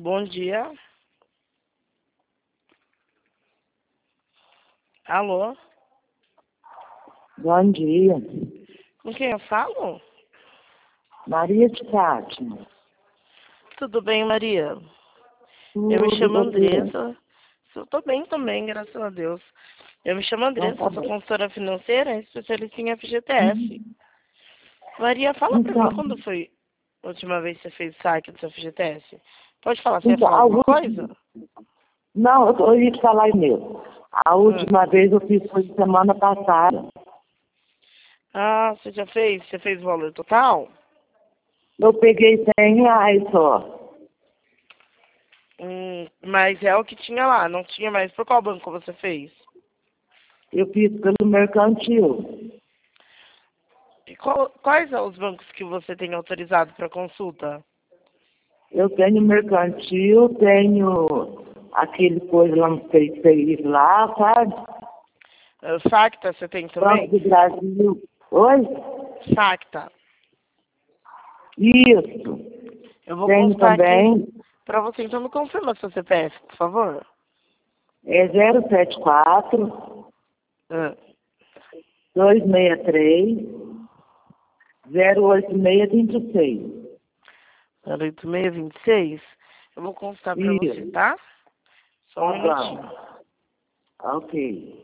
Bom dia. Alô? Bom dia. Com quem eu falo? Maria de Fátima. Tudo bem, Maria? Tudo, Eu me chamo você? Andressa. Eu tô bem também, graças a Deus. Eu me chamo Então, Andressa, tá sou bom. consultora financeira, especialista em FGTS. Maria, fala pra mim Então, quando foi a última vez que você fez saque do seu FGTS? Pode falar, você ia então falar alguma coisa? não, eu ia te falar mesmo. A última vez eu fiz foi semana passada. Ah, você já fez? Você fez o valor total? Eu peguei R$ 100 só. Mas é o que tinha lá, não tinha mais. Por qual banco você fez? Eu fiz pelo mercantil. E quais são os bancos que você tem autorizado para consulta? Eu tenho mercantil, tenho aquele coisa lá no Facebook lá, sabe? Facta você tem Banco também? do Brasil. Oi? Facta. Isso. Eu vou Tenho consultar aqui também. para você, então me confirma seu CPF, por favor. É 074 Ah, 263 08626. 08626. Eu vou consultar para você, Isso. tá? Só um Tá minutinho. bom. Ok.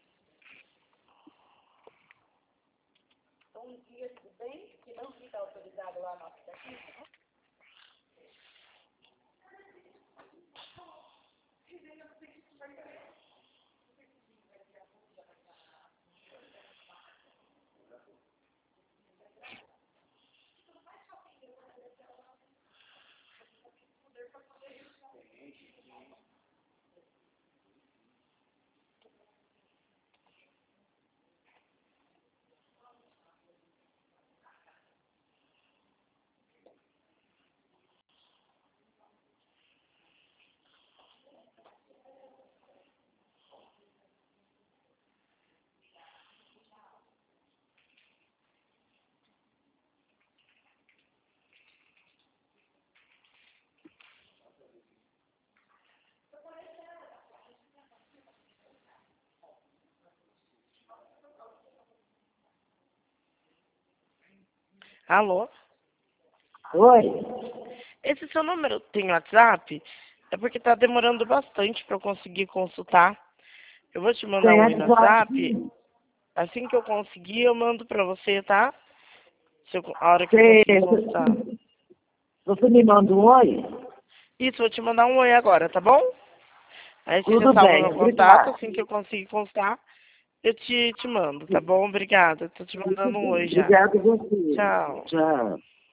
Alô? Oi? Esse seu número tem WhatsApp? É porque tá demorando bastante para eu conseguir consultar. Eu vou te mandar Tem um oi no WhatsApp. WhatsApp? Assim que eu conseguir, eu mando para você, tá? A hora que eu Você, conseguir consultar. você me manda um oi? Isso, vou te mandar um oi agora, tá bom? Aí você já Tudo salva bem, meu contato, obrigada. assim que eu conseguir consultar, eu te mando, tá bom? Obrigada. Tô te mandando um oi já. Obrigada a você. Tchau. Tchau.